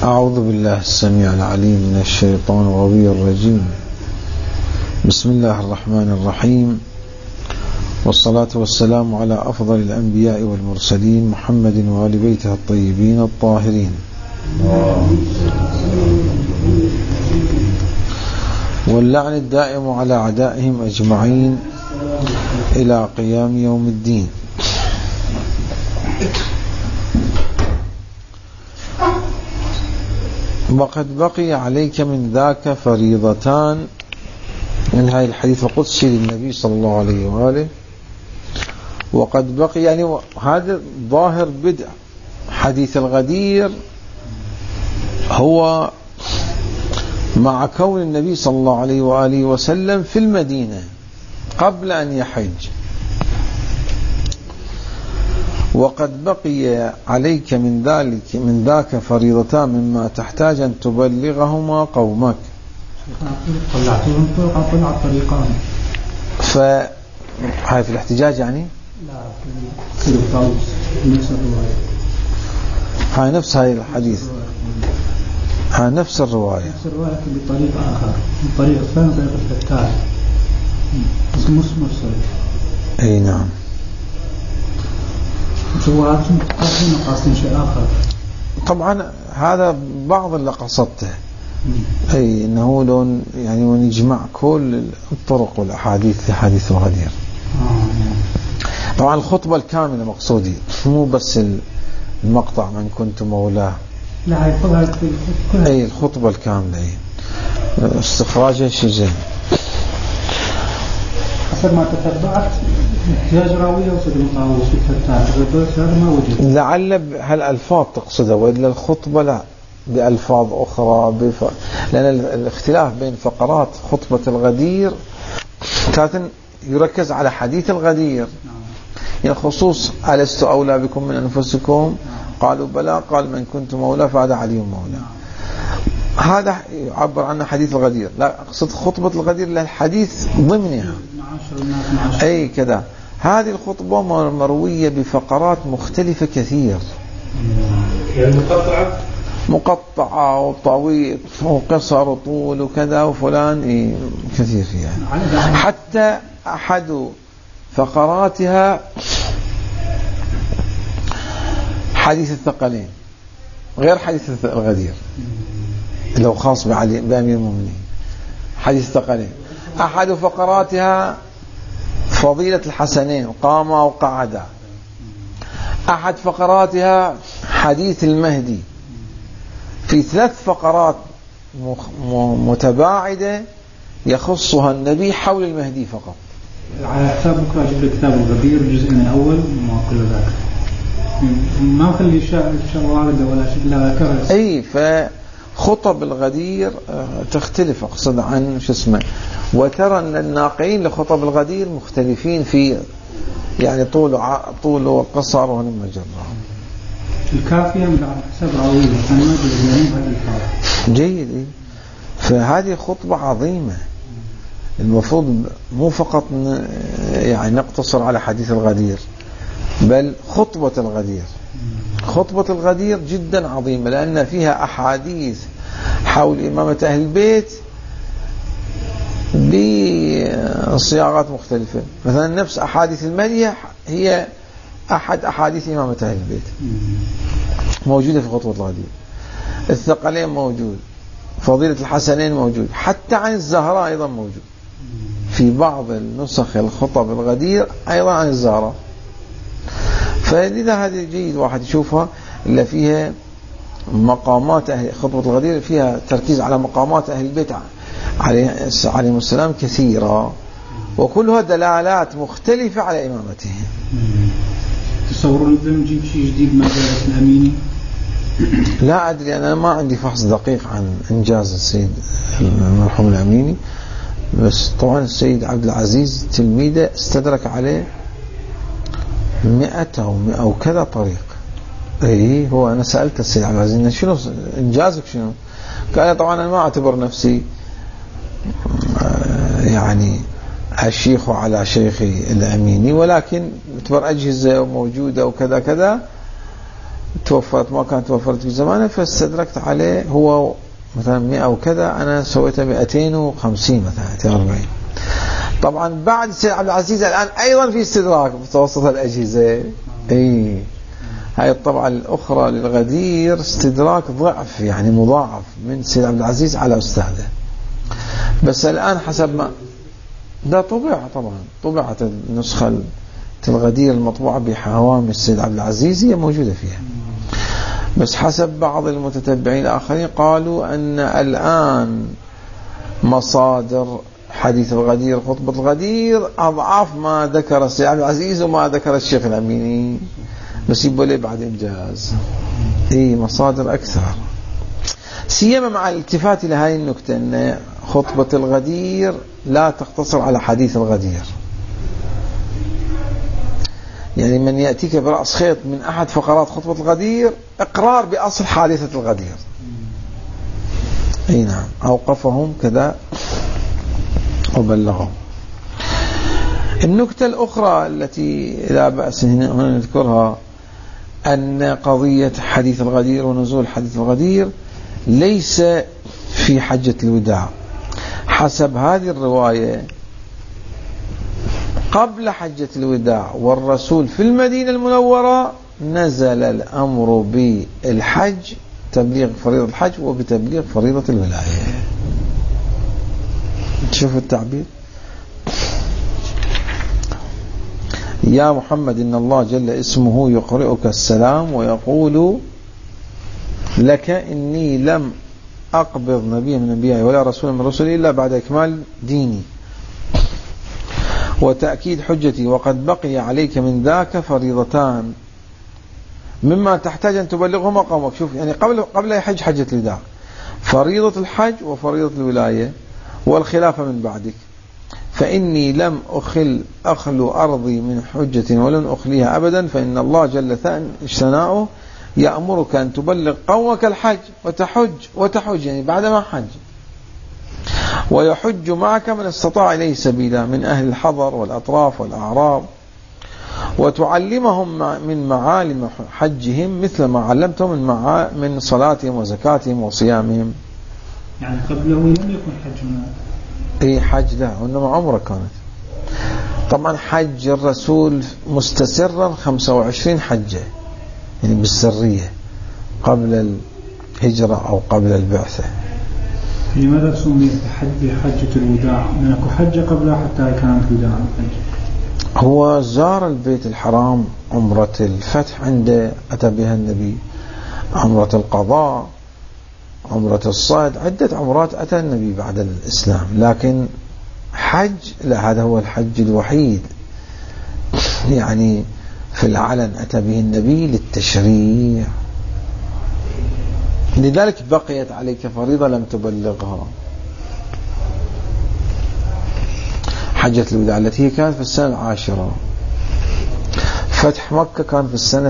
أعوذ بالله السميع العليم من الشيطان الرجيم. بسم الله الرحمن الرحيم، والصلاة والسلام على أفضل الأنبياء والمرسلين محمد وآل بيته الطيبين الطاهرين، واللعن الدائم على أعدائهم أجمعين إلى قيام يوم الدين. وقد بقي عليك من ذاك فريضتان، من هاي الحديث القدسي للنبي صلى الله عليه وآله. وقد بقي يعني هذا ظاهر بدء حديث الغدير هو مع كون النبي صلى الله عليه وآله وسلم في المدينة قبل أن يحج. وقد بقي عليك من ذاك فريضتان مما تحتاج أن تبلغهما قومك. طلعتهم طلع الطريقان. فهاي في الاحتجاج يعني؟ لا، في الطاووس نفس الرواية. هاي نفس هاي الحديث، هاي نفس الرواية. نفس الرواية بطريق آخر، الطريق الثاني طريق الفتاح اسمه مرسل. أي نعم. شو هذا قاصدين شيء آخر. طبعا هذا بعض اللي قصدته، أي إنه لون يعني ونجمع كل الطرق والأحاديث لحديث الغدير. طبعا الخطبة الكاملة مقصودي، مو بس المقطع من كنت مولاه. لا، هي كلها. أي الخطبة الكاملة، أي استخراجها شيء زين. حسب ما تتبعت احتياج راوية وسد الطاووس في الفتاح، هذا ما وجد. لعل هالألفاظ تقصدها، وإلا الخطبة لا بألفاظ أخرى لأن الاختلاف بين فقرات خطبة الغدير كان يركز على حديث الغدير، يعني خصوص ألست أولى بكم من أنفسكم؟ قالوا بلى، قال من كنت مولى فهذا علي مولى. هذا يعبر عنه حديث الغدير. لا، أقصد خطبة الغدير للحديث ضمنها. أي كذا. هذه الخطبة مروية بفقرات مختلفة كثير، يعني مقطعة وطويل وقصر وطول وكذا وفلان كثير فيها. حتى أحد فقراتها حديث الثقلين غير حديث الغدير، لو خاص بأمير المؤمنين. حديث الثقلين أحد فقراتها فضيلة الحسنين قاما وقعدا. أحد فقراتها حديث المهدي. في 3 فقرات متباعدة يخصها النبي حول المهدي فقط. على حساب بكرة أجيب لك كتاب الغدير الجزء من الأول وما كل ذاك، ما خلي شيء واردة ولا شيء لا كرس. أي فخطب الغدير تختلف، أقصد عن شو اسمه. وترى أن الناقلين لخطب الغدير مختلفين في يعني طول وقصر وهالمجرة. الكافية على حساب راويه محمد بن جيد. فهذه خطبة عظيمة، المفروض مو فقط يعني نقتصر على حديث الغدير، بل خطبة الغدير. خطبة الغدير جدا عظيمة، لأن فيها أحاديث حول إمامة أهل البيت بصياغات مختلفة. مثلا نفس أحاديث المهدي هي أحد أحاديث إمامة أهل البيت موجودة في خطبة الغدير. الثقلين موجود، فضيلة الحسنين موجود، حتى عن الزهراء أيضا موجود في بعض النسخ الخطب الغدير أيضا عن الزهراء. فلذا هذه جيد واحد يشوفها، إلا فيها مقامات خطبة الغدير فيها تركيز على مقامات أهل البيت عليهم السلام كثيرة، وكلها دلالات مختلفة على إمامته. تصورون إذا نجيب شيء جديد ما جاءت الأميني؟ لا أدري، أنا ما عندي فحص دقيق عن إنجاز السيد المرحوم الأميني، بس طبعا السيد عبد العزيز تلميذه استدرك عليه 100 أو كذا طريق. إيه، هو أنا سألت السيد عبد العزيز شنو إنجازك شنو؟ قال طبعا أنا ما أعتبر نفسي يعني الشيخ على شيخي الأميني، ولكن اعتبر أجهزة موجودة وكذا كذا، توفرت ما كانت توفرت في زمانه فاستدركت عليه هو مثلا 100 وكذا، أنا سويتها 250 مثلا 240. طبعا بعد السيد عبد العزيز الآن أيضا في استدراك متوسط الأجهزة. هاي الطبعة الأخرى للغدير استدراك ضعف يعني مضاعف من السيد عبد العزيز على أستاذه. بس الآن حسب ما ده طبعت النسخة الغدير المطبوعة بحوامل السيد عبد العزيز هي موجودة فيها. بس حسب بعض المتتبعين الآخرين قالوا أن الآن مصادر حديث الغدير خطبة الغدير أضعاف ما ذكر السيد عبد العزيز وما ذكر الشيخ الأميني، بس يبقى لي بعد إنجاز مصادر أكثر، سيما مع الالتفات إلى هذه النكتة أن خطبة الغدير لا تقتصر على حديث الغدير. يعني من يأتيك برأس خيط من أحد فقرات خطبة الغدير إقرار بأصل حادثة الغدير. نعم، أوقفهم كذا وبلغهم. النكتة الأخرى التي لا بأس هنا نذكرها أن قضية حديث الغدير ونزول حديث الغدير ليس في حجة الوداع. حسب هذه الرواية قبل حجة الوداع والرسول في المدينة المنورة نزل الأمر بالحج، تبليغ فريضة الحج وبتبليغ فريضة الولاية. تشوف التعبير، يا محمد إن الله جل اسمه يقرئك السلام ويقول لك إني لم أقبض نبيا من أنبيائي ولا رسولا من رسلي إلا بعد إكمال ديني وتأكيد حجتي، وقد بقي عليك من ذاك فريضتان مما تحتاج أن تبلغهما قومك. شوف يعني قبل يحج حجة الوداع فريضة الحج وفريضة الولاية والخلافة من بعدك، فإني لم أخل أرضي من حجة ولن أخليها أبدا، فإن الله جل ثناؤه يأمرك أن تبلغ قومك الحج وتحج يعني بعدما حج، ويحج معك من استطاع إليه سبيلا من أهل الحضر والأطراف والأعراب، وتعلمهم من معالم حجهم مثل ما علمتهم من صلاتهم وزكاتهم وصيامهم. يعني قبله لم يكن حج هناك. حج لا، وإنما عمره كانت. طبعا حج الرسول مستسرا 25 حجة يعني بالسرية قبل الهجرة أو قبل البعثة. لماذا سميت حجة الوداع؟ لأنه حجة قبلها حتى كانت وداع. هو زار البيت الحرام عمرة الفتح عند أتى بها النبي، عمرة القضاء، عمرة الصيد، عدة عمرات أتى النبي بعد الإسلام، لكن حج لا، هذا هو الحج الوحيد يعني في العلن أتى به النبي للتشريع، لذلك بقيت عليك فريضة لم تبلغها. حجة الوداع التي كانت في السنة 10، فتح مكة كان في السنة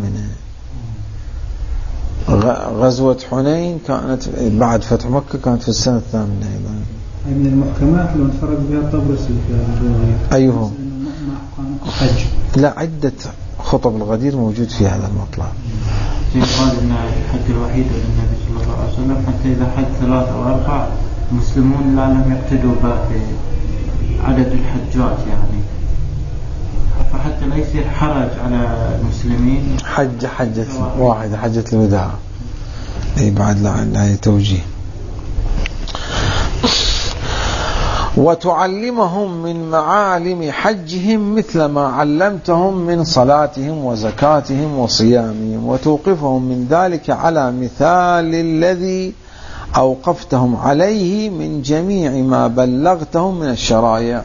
8، غزوة حنين كانت بعد فتح مكة كانت في السنة 8 أيضا. من المحكمات لو انفرد بها الطبرسي في الرواية. أيهم؟ حج. لا، عدة خطب الغدير موجود في هذا المطلع. قال إن الحج الوحيد للنبي صلى الله عليه وسلم، حتى إذا حج 3 أو 4 المسلمون لا لم يقتدوا في عدد الحجات يعني، فحتى لا يصير حرج على المسلمين. حجة واحدة، حجة الوداع، بعد لا توجيه. وتعلمهم من معالم حجهم مثل ما علمتهم من صلاتهم وزكاتهم وصيامهم، وتوقفهم من ذلك على مثال الذي أوقفتهم عليه من جميع ما بلغتهم من الشرائع.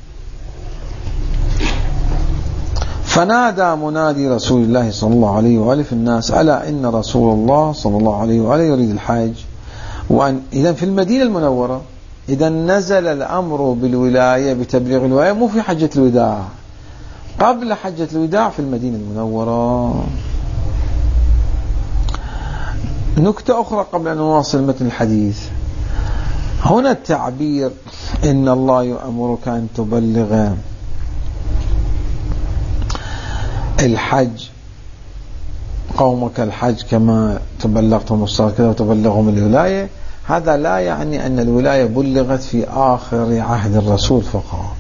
فنادى منادي رسول الله صلى الله عليه وآله في الناس: ألا إن رسول الله صلى الله عليه وآله يريد الحج. إذن في المدينة المنورة إذا نزل الأمر بالولاية بتبليغ الولاية مو في حجة الوداع، قبل حجة الوداع في المدينة المنورة. نكتة أخرى قبل أن نواصل متن الحديث، هنا التعبير إن الله يأمرك أن تبلغ قومك الحج كما تبلغتهم الصلاة كذا وتبلغهم الولاية، هذا لا يعني أن الولاية بلغت في آخر عهد الرسول فقط.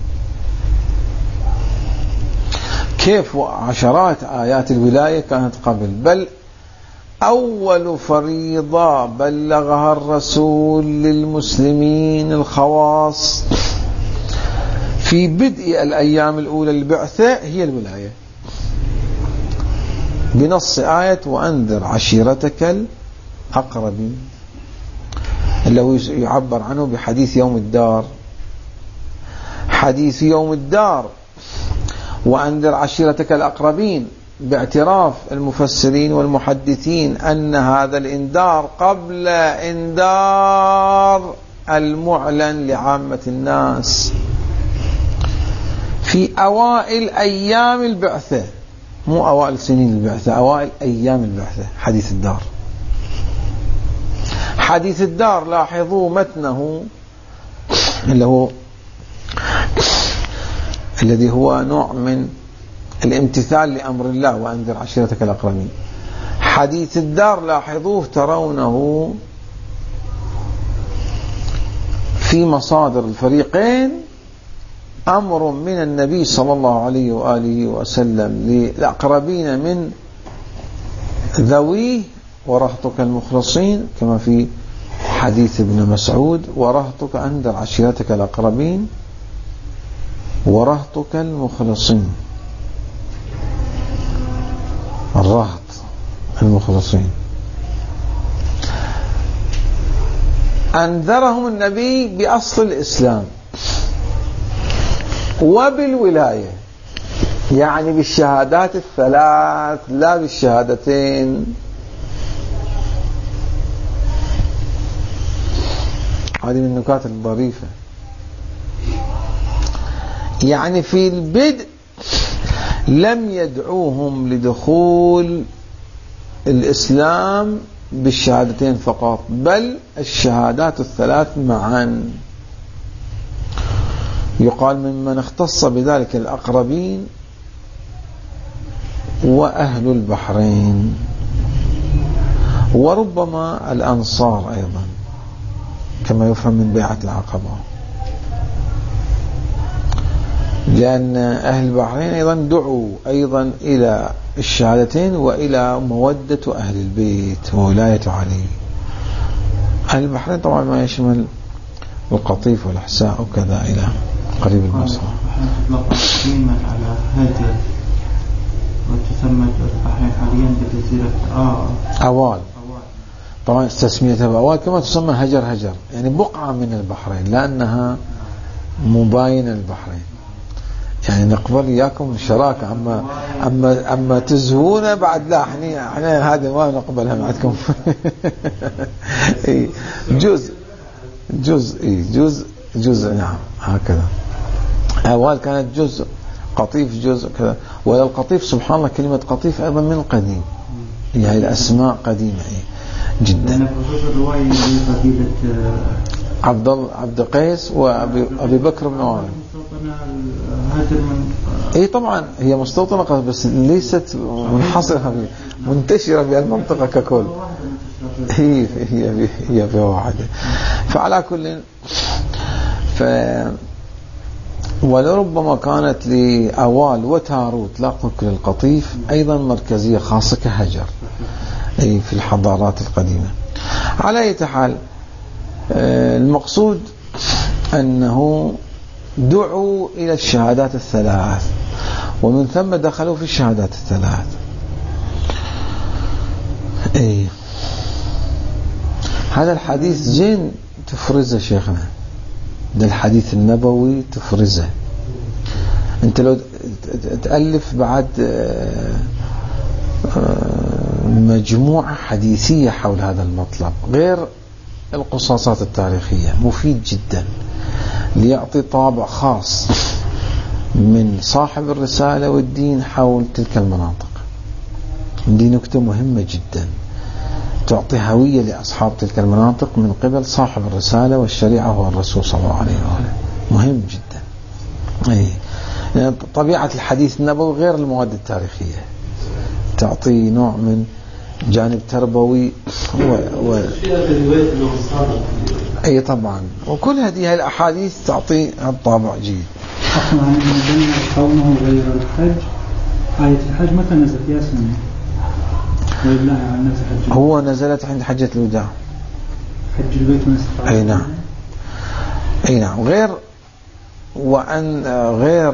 كيف عشرات آيات الولاية كانت قبل، بل أول فريضة بلغها الرسول للمسلمين الخواص في بدء الأيام الأولى للبعثة هي الولاية، بنص آية وأنذر عشيرتك الأقربين، اللي هو يعبر عنه بحديث يوم الدار. حديث يوم الدار وأنذر عشيرتك الأقربين باعتراف المفسرين والمحدثين أن هذا الإنذار قبل إنذار المعلن لعامة الناس في أوائل أيام البعثة، مو أوائل سنين البعثة، أوائل أيام البعثة. حديث الدار، حديث الدار لاحظوا متنه الذي هو نوع من الامتثال لأمر الله وأنذر عشيرتك الأقربين. حديث الدار لاحظوه ترونه في مصادر الفريقين أمر من النبي صلى الله عليه وآله وسلم للأقربين من ذويه ورهطك المخلصين، كما في حديث ابن مسعود ورهطك أنذر عشيرتك الأقربين ورهطك المخلصين، الرهط المخلصين. أنذرهم النبي بأصل الإسلام وبالولاية، يعني بالشهادات الثلاث لا بالشهادتين. هذه من النكات الظريفة. يعني في البدء لم يدعوهم لدخول الإسلام بالشهادتين فقط، بل الشهادات الثلاث معا. يقال ممن اختص بذلك الأقربين وأهل البحرين، وربما الأنصار أيضا كما يفهم من بيعة العقبة، لأن أهل البحرين أيضا دعوا أيضا إلى الشهادتين وإلى مودة أهل البيت وولاية علي. أهل البحرين طبعا ما يشمل القطيف والأحساء وكذا إلى قريب المصر. تقسيما على هجر، وتسمى البحرين حاليا بجزيرة أوال. طبعا تسميتها بأوال كما تسمى هجر، يعني بقعة من البحرين لأنها مباينة البحرين. يعني نقبل إياكم الشراكة، أما تزهونا بعد لا، احنا هذه ما نقبلها معكم. جزء نعم هكذا. أول كانت جزء، قطيف جزء كذا. ولا القطيف سبحان الله كلمة قطيف أيضا من القديم، يعني الأسماء قديمة جدا. عبد قيس وأبي بكر بن عوف. اي طبعا هي مستوطنة بس ليست منحصرة منتشرة في المنطقة ككل، هي في واحدة. فعلى كل ولربما كانت لأوال وتاروت لا تذكر القطيف أيضا مركزية خاصة كهجر أي في الحضارات القديمة. على أي حال المقصود أنه دعوا إلى الشهادات الثلاث، ومن ثم دخلوا في الشهادات الثلاث. إيه هذا الحديث زين تفرزه شيخنا، ده الحديث النبوي تفرزه. انت لو تألف بعد مجموعة حديثية حول هذا المطلب غير القصاصات التاريخية، مفيد جدا ليعطي طابع خاص من صاحب الرسالة والدين حول تلك المناطق. دي نكتة مهمة جدا تعطي هوية لأصحاب تلك المناطق من قبل صاحب الرسالة والشريعة هو الرسول صلى الله عليه وآله. مهم جدا. يعني طبيعة الحديث النبوي غير المواد التاريخية، تعطي نوع من جانب تربوي أي طبعا، وكل هذه الأحاديث تعطي الطابع جيد. أصلا عن بنى قومه غير الحج، آية الحج متى نزلت يا سنة؟ ولله على الناس حج. هو نزلت عند حجة الوداع. حج البيت من استطاع. أي نعم، أي نعم. غير وأن غير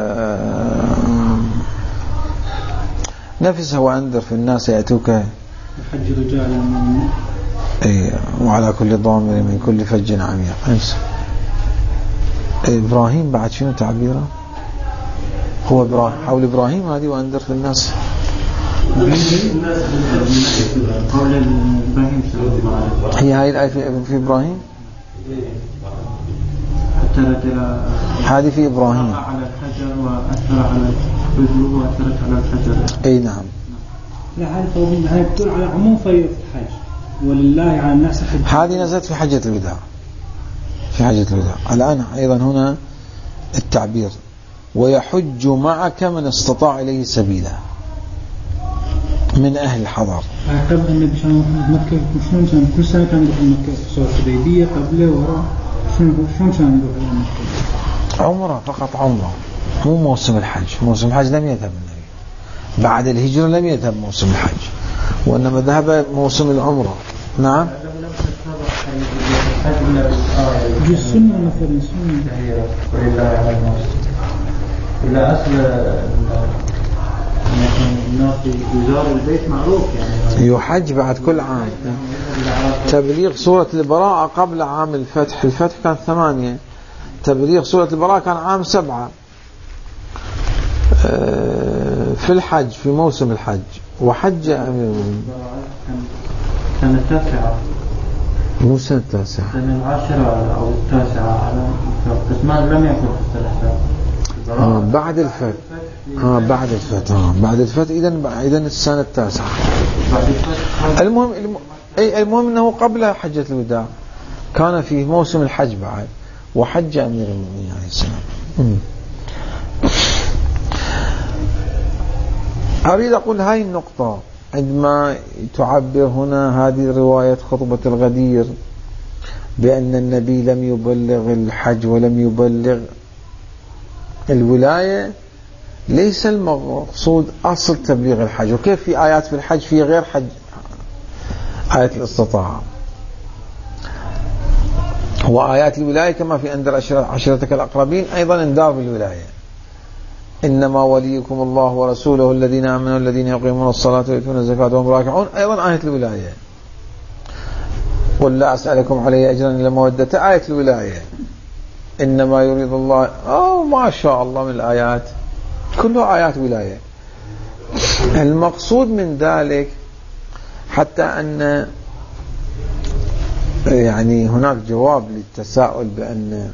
نفسه وأنذر في الناس يأتوك حج رجال أي وعلى كل ضامر من كل فج عميق. إبراهيم بعد شنو تعبيره؟ هو إبراهيم حول إبراهيم هذه وأنذر في الناس. هي هاي الآية في إبراهيم، هذه في إبراهيم على الحجر وأثر على الرجل وأثرت على الحجر. أي نعم. لا هذه تدل على عموم فريضة الحج، ولله على الناس حج. هذه نزلت في حجة الوداع، في حجة الوداع. الآن أيضا هنا التعبير ويحج معك من استطاع إليه سبيلا من أهل الحضر. قبل النبي صلى الله عليه وسلم مكة شلون كان كل سنة كان يروح مكة صار الحديبية قبله وراء شلون كان يروح مكة؟ عمره فقط، عمره مو موسم الحج. موسم الحج لم يذهب النبي بعد الهجرة، لم يذهب موسم الحج، وإنما ذهب موسم العمرة. نعم. جزء السنة مثلا سنة ولله على الناس إلا أصل الناس يزار البيت معروف يعني يحج بعد كل عام. تبليغ سورة البراءة قبل عام الفتح، الفتح كان 8، تبليغ سورة البراءة كان عام 7 في الحج، في موسم الحج. وحج سنة 9 مو سنة 9، سنة 10 أو 9 على بس ما لم يكن في الثلاثة بعد الفتح. بعد الفتح بعد الفتح. إذن السنة 9 بعد الفتح. المهم أنه قبل حجة الوداع كان في موسم الحج بعد، وحج أمير المؤمنين عليه السلام. أريد أقول هاي النقطة عندما تعبر هنا هذه رواية خطبة الغدير بأن النبي لم يبلغ الحج ولم يبلغ الولاية، ليس المقصود أصل تبليغ الحج. وكيف في آيات في الحج في غير حج آية الاستطاعة، وآيات الولاية كما في أنذر عشيرتك الأقربين أيضا اندار بالولاية. إنما وليكم الله ورسوله الذين آمنوا الذين يقيمون الصلاة ويؤتون الزكاة وهم راكعون، أيضا آية الولاية. قل لا أسألكم عليه أجرا إلا مودة، آية الولاية. إنما يريد الله، ما شاء الله من الآيات كلها آيات ولاية. المقصود من ذلك حتى أن يعني هناك جواب للتساؤل بأن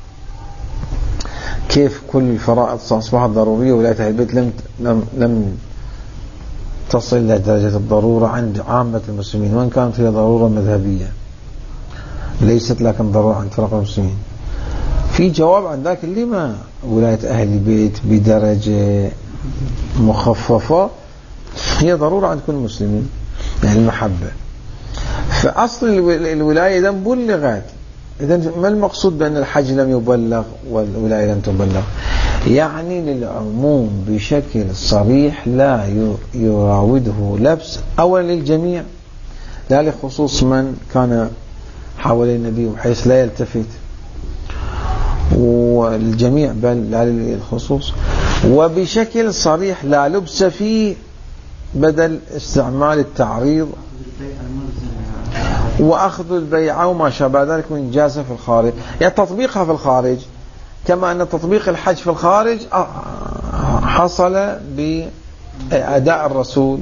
كيف كل الفرائض أصبحت ضرورية ولاية أهل البيت لم تصل إلى درجة الضرورة عند عامة المسلمين، وإن كانت فيها ضرورة مذهبية ليست لكن ضرورة عند فرق المسلمين. في جواب عن ذلك اللي ما ولاية أهل البيت بدرجة مخففة هي ضرورة عند كل المسلمين، يعني المحبة. فأصل الولاية إذا بلغت، إذا ما المقصود بأن الحج لم يبلغ والولاية لم تبلغ؟ يعني للعموم بشكل صريح لا يراوده لبس، أولا للجميع لا لخصوص من كان حوالي النبي بحيث لا يلتفت، والجميع بل لا للخصوص، وبشكل صريح لا لبس فيه بدل استعمال التعريض وأخذ البيعة وما شابه ذلك من جازة في الخارج، يعني تطبيقها في الخارج كما أن تطبيق الحج في الخارج حصل بأداء الرسول.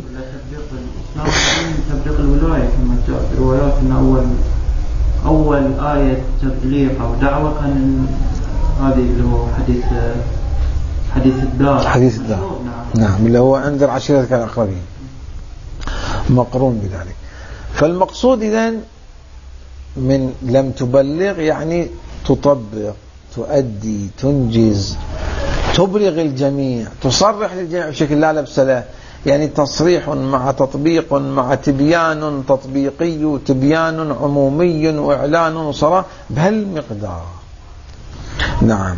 تطبيق الولاية كما جاء في الروايات أن أول آية تبليغ أو دعوة كان هذه اللي هو حديث الدار. نعم اللي هو أنذر عشيرتك الأقربين مقرون بذلك. فالمقصود إذن من لم تبلغ يعني تطبق، تؤدي، تنجز، تبلغ الجميع، تصرح للجميع بشكل لا لبس له. يعني تصريح مع تطبيق مع تبيان تطبيقي وتبيان عمومي وإعلان وصراحة بهالمقدار. نعم،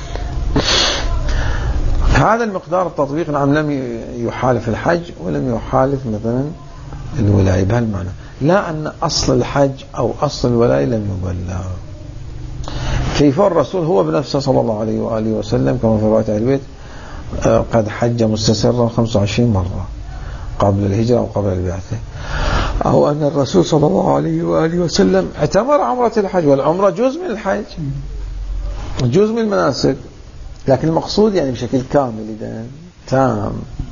هذا المقدار التطبيق نعم لم يحالف الحج ولم يحالف مثلا الولاية بهالمعنى، لا أن أصل الحج أو أصل الولاية لم يبلغ. كيف الرسول هو بنفسه صلى الله عليه وآله وسلم كما في رواية أهل البيت قد حج مستسرا 25 مرة قبل الهجرة أو قبل البعثة، أو أن الرسول صلى الله عليه وآله وسلم اعتمر عمرة الحج، والعمرة جزء من الحج جزء من المناسك، لكن المقصود يعني بشكل كامل إذن تام.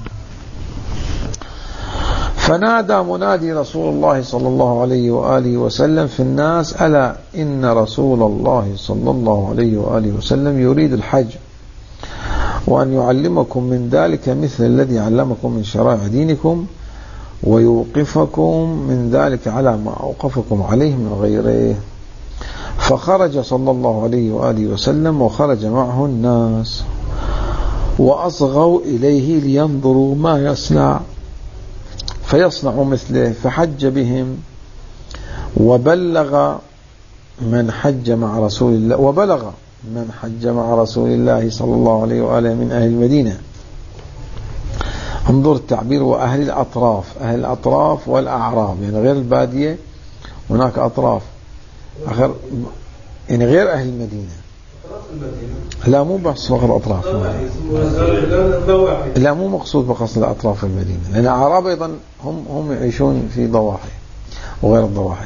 فنادى منادي رسول الله صلى الله عليه وآله وسلم في الناس ألا إن رسول الله صلى الله عليه وآله وسلم يريد الحج وأن يعلمكم من ذلك مثل الذي علمكم من شرائع دينكم ويوقفكم من ذلك على ما أوقفكم عليه من غيره. فخرج صلى الله عليه وآله وسلم وخرج معه الناس وأصغوا إليه لينظروا ما يصنع فيصنع مثله، فحج بهم وبلغ من حج مع رسول الله صلى الله عليه وآله من أهل المدينة. انظر التعبير وأهل الأطراف، أهل الأطراف والأعراب، يعني غير البادية هناك أطراف آخر، يعني غير أهل المدينة. لا مو بس فقط أطراف لا مو مقصود فقط الأطراف المدينة، لأن الأعراب أيضا هم يعيشون في ضواحي وغير الضواحي.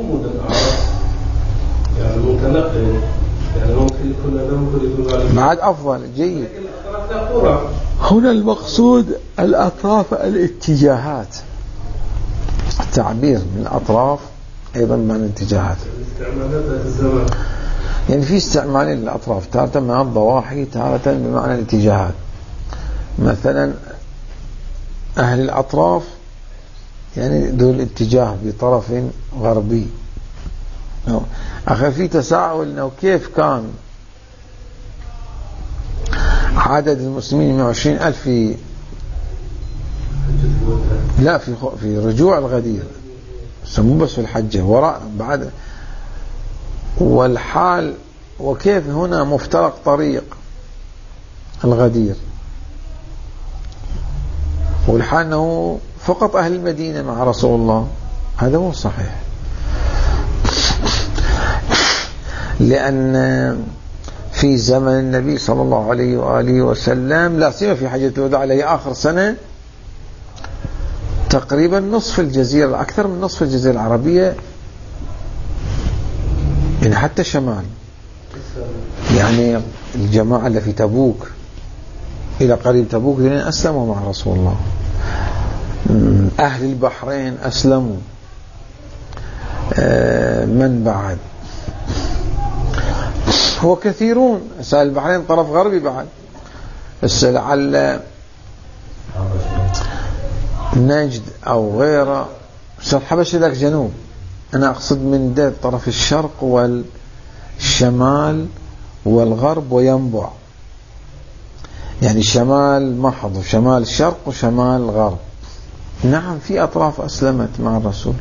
يعني متنقل، يعني ممكن يكون بعد أفضل جيد. هنا المقصود الأطراف الاتجاهات، التعبير من الأطراف أيضا معنى الاتجاهات، يعني في استعمالين للأطراف، تارة معنى الضواحي تارة بمعنى الاتجاهات. مثلا أهل الأطراف يعني دول اتجاه بطرف غربي. أخي في تساؤل أنه كيف كان عدد المسلمين 120,000 في لا في رجوع الغدير، مو بس في الحجة وراء بعد، والحال وكيف هنا مفترق طريق الغدير، والحال أنه فقط أهل المدينة مع رسول الله. هذا مو صحيح، لأن في زمن النبي صلى الله عليه وآله وسلم لا سيما في حجة الوداع عليه آخر سنة تقريبا نصف الجزيرة، أكثر من نصف الجزيرة العربية، يعني حتى الشمال، يعني الجماعة اللي في تبوك إلى قريب تبوك أسلموا مع رسول الله. أهل البحرين أسلموا. من بعد هو كثيرون، سائل البحرين طرف غربي بعد، لعل نجد أو غيره، الحبشة ذاك جنوب، أنا أقصد من ده طرف الشرق والشمال والغرب وينبع، يعني شمال محض وشمال الشرق وشمال الغرب. نعم في أطراف أسلمت مع الرسول.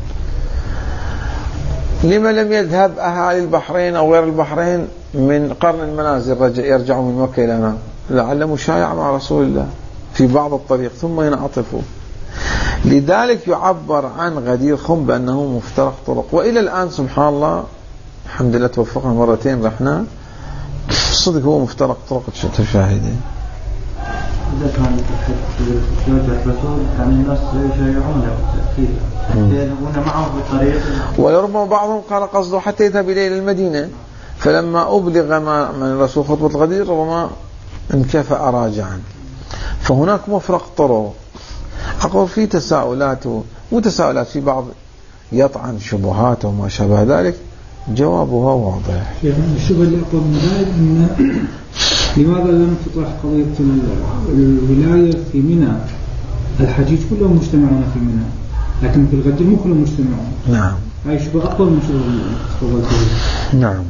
لما لم يذهب أهالي البحرين أو غير البحرين من قرن المنازل يرجعوا من مكة إلى هنا؟ لعل مشايع مع رسول الله في بعض الطريق ثم ينعطفوا. لذلك يعبر عن غدير خم بأنه مفترق طرق، وإلى الآن سبحان الله الحمد لله توفقنا مرتين رحنا، صدق هو مفترق طرق تشاهدين. إذا كان يوجد رسول كان الناس يشيعونه بالتأكيد يذهبون معه بالطريق، ولربما بعضهم قال قصده حتى يذهب إليه المدينة، فلما أبلغ من الرسول خطبة الغدير ربما انكفأ راجعا. فهناك مفرق طرق. أقول في تساؤلات وتساؤلات في بعض يطعن شبهات وما شابه ذلك، جوابها واضح. الشبهة اللي أقوى من ذلك أن لماذا لم تطرح قضية الولاية في منى؟ الحجيج كلهم مجتمعون في منى، لكن في الغدير مو كلهم مجتمعون. نعم، هاي شبهة أقوى من شبهة. نعم.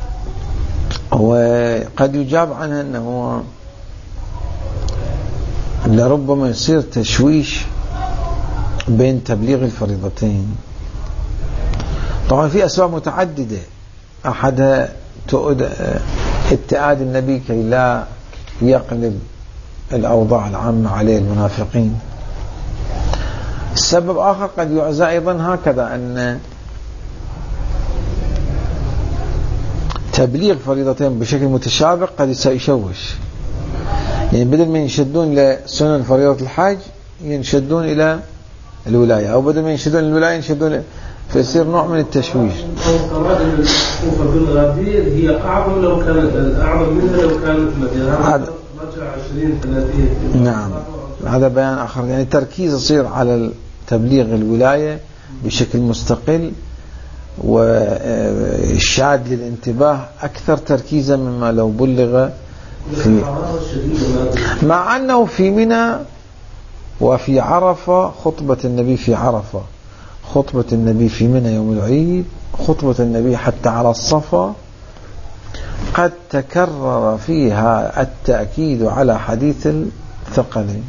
وقد يجاب عنها أنه لربما يصير تشويش بين تبليغ الفريضتين. طبعا في أسباب متعددة، أحدها ابتعاد النبي كي لا يقلب الأوضاع العامة عليه المنافقين. السبب آخر قد يعزى أيضا هكذا، أن تبليغ فريضتين بشكل متشابه قد يشوش، يعني بدل ما ينشدون لسنن فريضة الحج ينشدون إلى الولاية، أو بدل ما ينشدون الولاية ينشدون، فيصير نوع من التشويش. الكوفة بالغدير هي أعظم لو كانت أعظم منها لو كانت مدينة رجع 20-30. نعم، هذا بيان آخر. يعني التركيز يصير على تبليغ الولاية بشكل مستقل، والشاد للانتباه أكثر تركيزا مما لو بلغ في، مع أنه في منى وفي عرفة خطبة النبي في عرفة، خطبة النبي في منى يوم العيد، خطبة النبي حتى على الصفا قد تكرر فيها التأكيد على حديث الثقلين،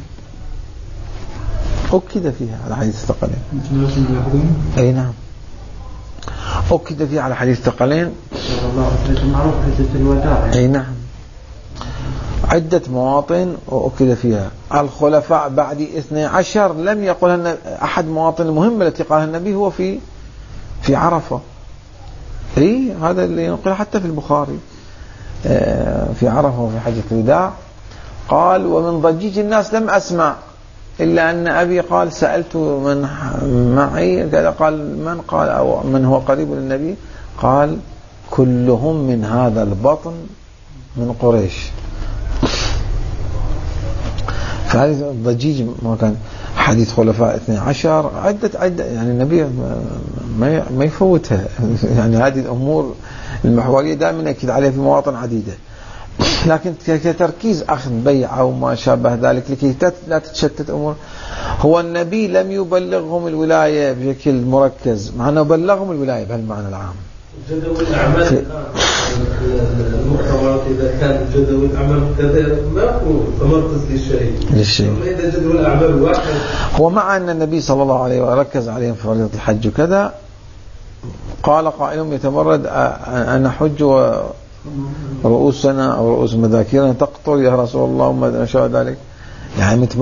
أكد فيها على حديث الثقلين. أي نعم، أكد فيها على حديث الثقلين. معروف حديث الوداع. أي نعم، عدة مواطن وأكد فيها. الخلفاء بعد 12 لم يقل أحد مواطن المهمة التي قالها النبي هو في عرفة. أي هذا اللي ينقل حتى في البخاري، في عرفة وفي حجة الوداع قال: ومن ضجيج الناس لم أسمع إلا أن أبي قال سألت من معي، قال من؟ قال أو من هو قريب للنبي؟ قال: كلهم من هذا البطن من قريش. فهذا الضجيج ما كان. حديث خلفاء 12 عدة يعني النبي ما يفوتها. يعني هذه الأمور المحورية دائما يأكد عليها في مواطن عديدة، لكن كتركيز أخذ بيع أو ما شابه ذلك لكي لا تتشتت أمور. هو النبي لم يبلغهم الولاية بشكل مركز، مع أنه بلغهم الولاية بهالمعنى العام. جدول الأعمال المحتوى إذا كان جدول الأعمال كذا ما هو تمركز للشيء. إذا جدول الأعمال واحد، هو مع أن النبي صلى الله عليه وسلم ركز عليهم في فريضة الحج وكذا، قال قائلهم يتمرد: أنا حج ورؤوسنا أو رؤوس مذاكيرنا تقطر يا رسول الله وما شاء ذلك، يعني